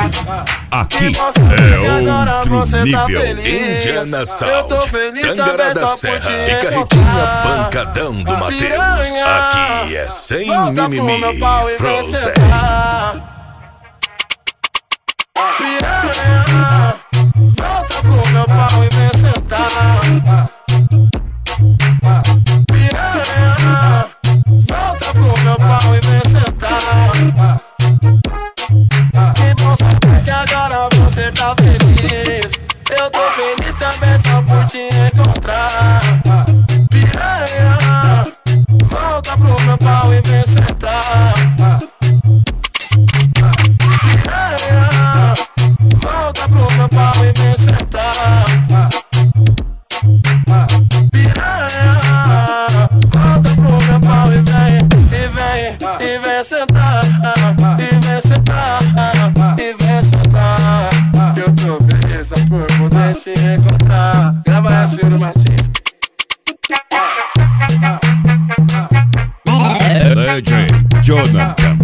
Aqui é outro nível. Indiana Sound, Tangará da Serra e Carretinha Pancadão do Mateus. Aqui é sem mimimi, Frozen. Piranha, volta pro meu pau e vem sentar. Piranha, volta pro meu pau e vem sentar. Que bom saber que agora você tá feliz. Eu tô feliz também só por te encontrar. Piranha, volta pro meu pau e vem sentar. Piranha, volta pro meu pau e vem sentar. Piranha, volta pro meu pau e vem sentar. E vem sentar, e vem sentar. Eu tô feliz por poder te encontrar. Grava essa, Yuri Martins. DJ Jonathan.